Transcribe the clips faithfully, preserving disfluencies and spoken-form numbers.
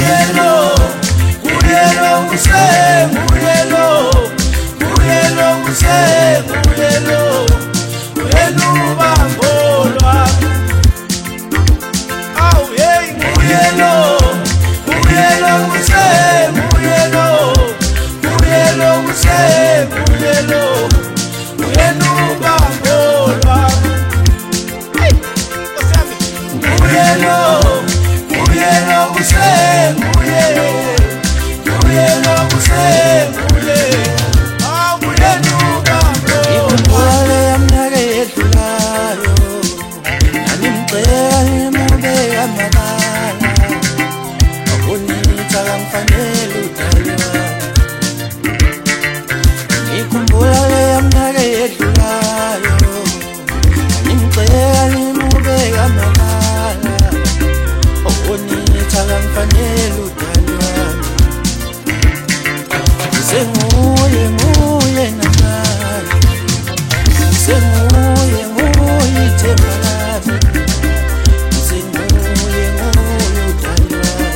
nguyelo, nguyelo nguse, nguyelo, nguyelo nguse, nguyelo, nguyelo bangolwa. Aw hey, nguyelo, nguyelo nguse, nguyelo, nguyelo nguse, nguyelo, nguyelo bangolwa. Nguyelo, nguyelo nguse, nguyelo, nguyelo nguse, nguyelo, ah nguyelo bangolwa. Ikhumbule yamnyaka edlulayo, ngimcela mube amakala, akunitha kamfanele udalwa. Ngikhumbula yamnyaka edlulayo, ngimcela mube amakala, akunitha kamfanele udalwa. Senguye nguye namanje, senguye nguye ithemba lami, senguye nguye udalwa.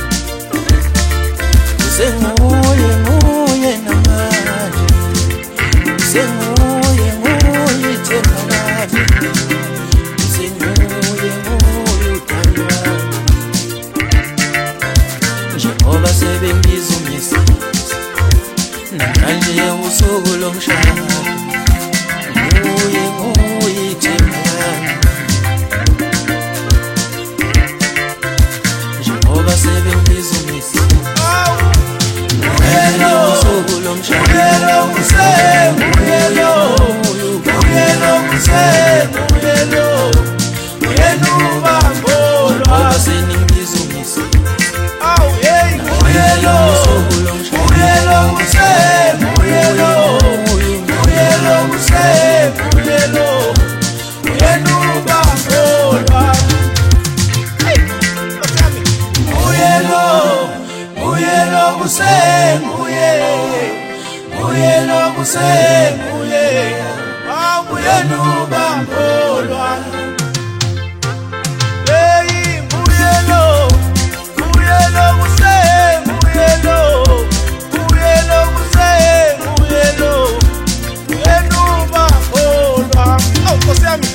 Senguye nguye namanje, senguye nguye ithemba lami, senguye nguye udalwa. Njengoba sebengiza umyeni namhlanje usuku lomshado, nguye nguye ithemba lami. Njengoba sebengiza umyeni namhlanje usuku lomshado, Nguyelo nguse, nguyelo, nguyelo nguse, nguyelo, nguyelo bangolwa. ngoba seningiza umyeni Aw hey, nguyelo, nguyelo nguse, nguyelo, nguyelo nguse, nguyelo, nguyelo bangolwa. Nguyelo, nguyelo nguse, nguyelo, nguyelo nguse, nguyelo, ah nguyelo bangolwa. Hey, nguyelo, nguyelo nguse, nguyelo, nguyelo nguse, nguyelo, nguyelo bangolwa. Aw Nkosi yami.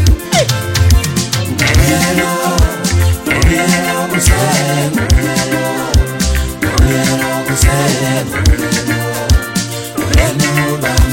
nguyelo, nguyelo nguse, nguyelo, nguyelo nguse, nguyelo, nguyelo